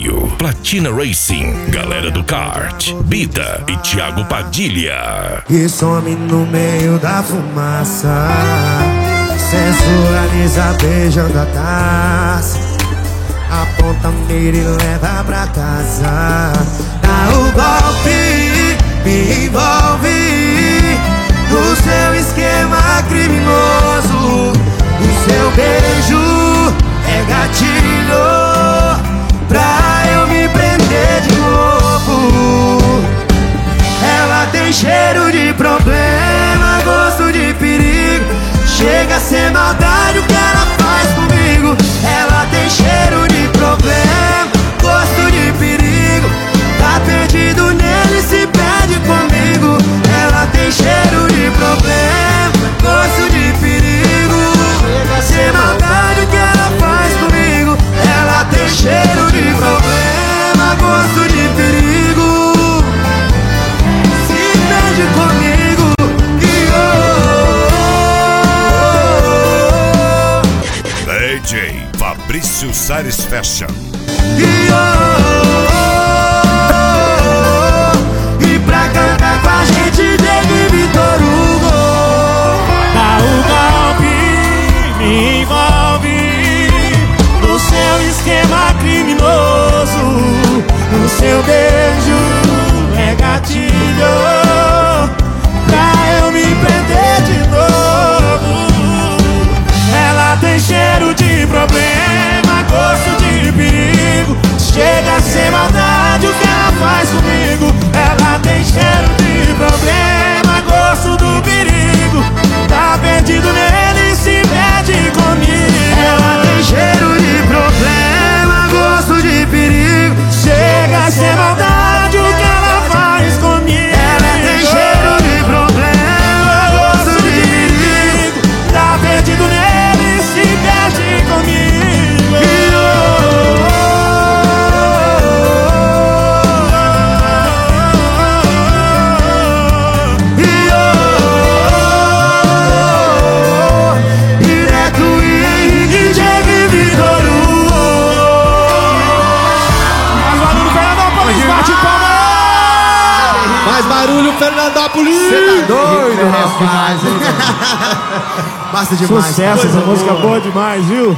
Apoio Platina Racing, Galera do Kart, Bita e Thiago Padilha. E some no meio da fumaça, sensualiza beijando a taça, aponta a mira e leva pra casa. Dá o golpe, me envolve no seu esquema criminoso. O seu beijo é gatilho pra eu me prender de novo. Ela tem cheiro de problema, gosto de perigo, chega a ser maldade o que ela faz comigo. Ela tem cheiro de problema, gosto de perigo, tá perdido nele, se perde comigo. Ela tem cheiro de problema, gosto de perigo, chega a ser maldade o que ela faz comigo. Ela tem cheiro de problema, gosto de perigo, se perde comigo. DJ Fabrício Sares Fashion. E pra cantar com a gente teve Vitor Hugo. Dá o golpe, me envolve no seu esquema criminoso. O seu beijo é gatilho pra eu me prender de novo. Ela tem cheiro de problema, gosto de perigo, chega a ser maldade o que ela faz comigo. Ela tem cheiro de problema, gosto do perigo, tá perdido nele, se perde comigo. Ela tem cheiro de problema, gosto de perigo, Chega a ser maldade o que ela faz comigo. ela tem cheiro de problema, gosto de perigo, tá perdido nele, se perde comigo. Direto e Henrique, Diego e Vitor Hugo. Mais barulho, Fernandópolis, bate palma! Mais barulho, Fernandópolis! Cê tá doido, rapaz? Basta demais. Sucesso, essa música boa demais, viu?